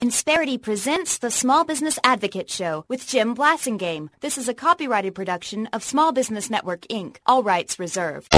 Insperity presents the Small Business Advocate Show with Jim Blasingame. This is a copyrighted production of Small Business Network, Inc. All rights reserved.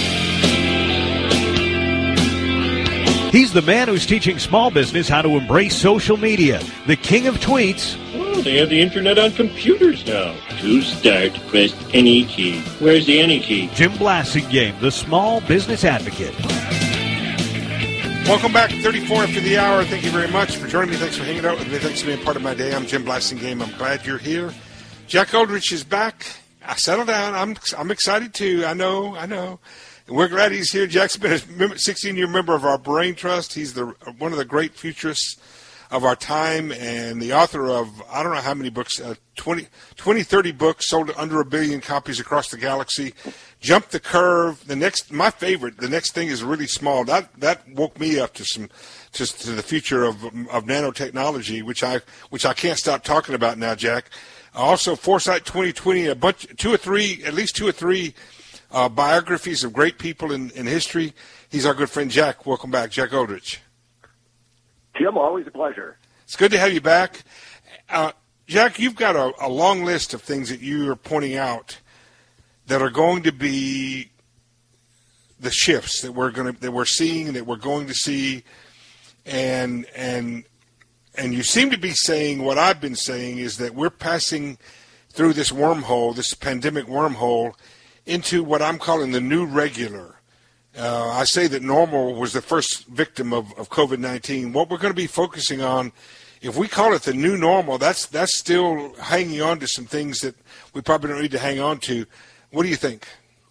He's the man who's teaching small business how to embrace social media. The king of tweets. Oh, they have the internet on computers now. To start, press any key. Where's the any key? Jim Blasingame, the small business advocate. Welcome back, 34 after the hour. Thank you very much for joining me. Thanks for hanging out with me. Thanks for being part of my day. I'm Jim Blasingame. I'm glad you're here. Jack Aldrich is back. I settled down. I'm excited too. I know. And we're glad he's here. Jack's been a 16-year member of our Brain Trust. He's one of the great futurists of our time and the author of, I don't know how many books, 20, 30 books, sold under 1 billion copies across the galaxy. Jumped the curve. My favorite, the next thing is really small. That woke me up to the future of nanotechnology, which I can't stop talking about now, Jack. Also, Foresight 2020, at least two or three biographies of great people in history. He's our good friend Jack. Welcome back, Jack Aldrich. Jim, always a pleasure. It's good to have you back. Jack, you've got a long list of things that you are pointing out that are going to be the shifts that we're seeing, that we're going to see, and you seem to be saying what I've been saying is that we're passing through this wormhole, this pandemic wormhole, into what I'm calling the new regular. I say that normal was the first victim of COVID-19. What we're going to be focusing on, if we call it the new normal, that's still hanging on to some things that we probably don't need to hang on to. What do you think?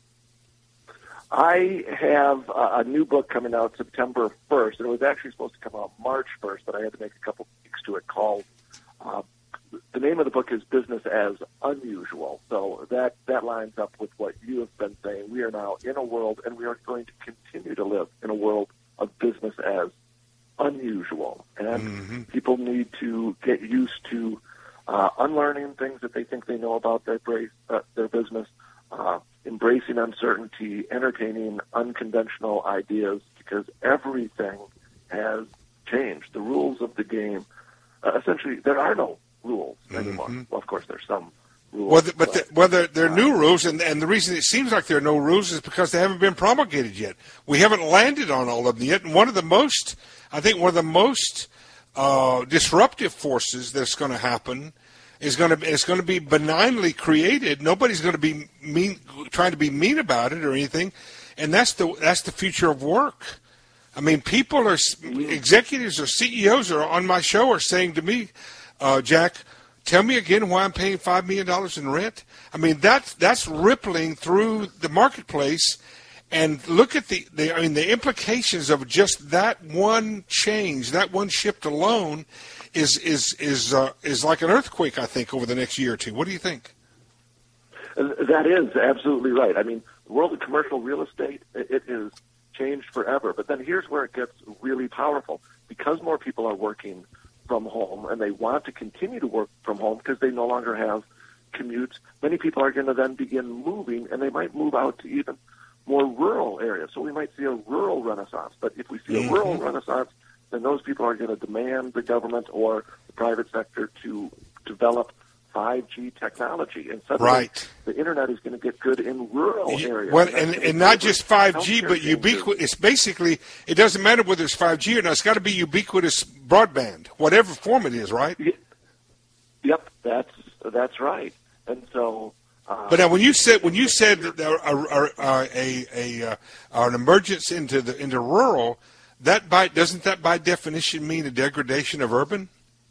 I have a new book coming out September 1st, and it was actually supposed to come out March 1st, but I had to make a couple tweaks to it called, the name of the book is Business as Unusual. So that lines up with what you have been saying. We are now in a world, and we are going to continue to live in a world of business as unusual. And people need to get used to unlearning things that they think they know about their business, embracing uncertainty, entertaining unconventional ideas, because everything has changed. The rules of the game, essentially, there are no rules anymore. Well, of course, there's some rules. Whether they're new rules, and the reason it seems like there are no rules is because they haven't been promulgated yet. We haven't landed on all of them yet. And one of the most disruptive forces that's going to happen is going to be benignly created. Nobody's going to be trying to be mean about it or anything, and that's the future of work. I mean, executives or CEOs are on my show are saying to me, Jack, tell me again why I'm paying $5 million in rent. I mean, that's rippling through the marketplace, and look at the implications of just that one change, that one shift alone, is like an earthquake, I think, over the next year or two. What do you think? That is absolutely right. I mean, the world of commercial real estate, it is changed forever. But then here's where it gets really powerful. Because more people are working from home, and they want to continue to work from home because they no longer have commutes, many people are going to then begin moving, and they might move out to even more rural areas. So we might see a rural renaissance. But if we see a rural renaissance, then those people are going to demand the government or the private sector to develop 5G technology. And suddenly the Internet is going to get good in rural areas. Well, and not just 5G, but ubiquitous. Basically, it doesn't matter whether it's 5G or not. It's got to be ubiquitous broadband, whatever form it is, right? Yep, that's right. And so... but now, when you said an emergence into rural, doesn't that by definition mean a degradation of urban?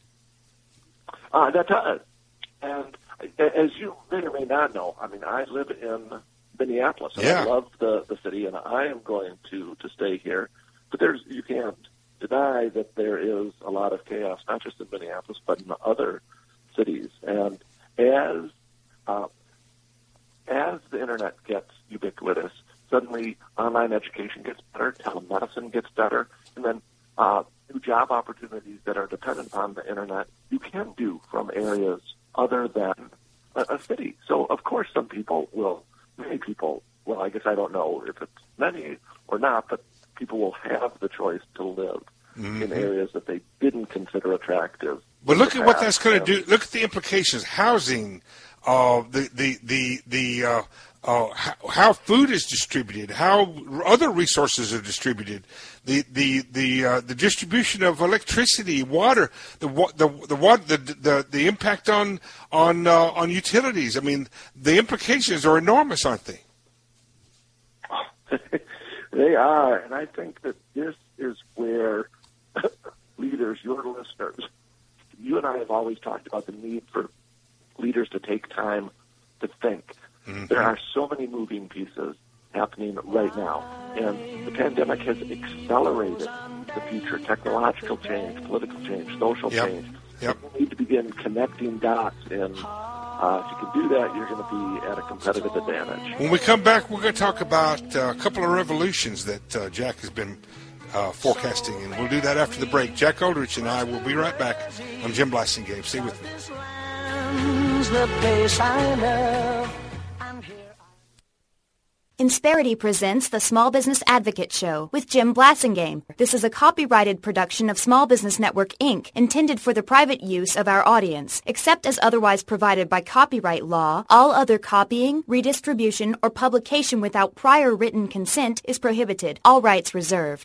That does. And as you may or may not know, I mean, I live in Minneapolis, and I love the city, and I am going to stay here. But you can't deny that there is a lot of chaos, not just in Minneapolis, but in other cities. And as the Internet gets ubiquitous, suddenly online education gets better, telemedicine gets better, and then new job opportunities that are dependent on the Internet you can do from areas other than a city. So, of course, many people, I guess I don't know if it's many or not, but people will have the choice to live in areas that they didn't consider attractive. But look at what that's going to do. Look at the implications: housing, how food is distributed, how other resources are distributed, the distribution of electricity, water, the impact on utilities. I mean, the implications are enormous, aren't they? They are, and I think that this is where leaders, your listeners, you and I have always talked about the need for leaders to take time to think. Mm-hmm. There are so many moving pieces happening right now, and the pandemic has accelerated the future, technological change, political change, social change. Yep. You need to begin connecting dots, and if you can do that, you're going to be at a competitive advantage. When we come back, we're going to talk about a couple of revolutions that Jack has been forecasting, and we'll do that after the break. Jack Aldrich and I will be right back. I'm Jim Blasingame. Stay with me. Insperity presents the Small Business Advocate Show with Jim Blasingame. This is a copyrighted production of Small Business Network, Inc., intended for the private use of our audience. Except as otherwise provided by copyright law, all other copying, redistribution, or publication without prior written consent is prohibited. All rights reserved.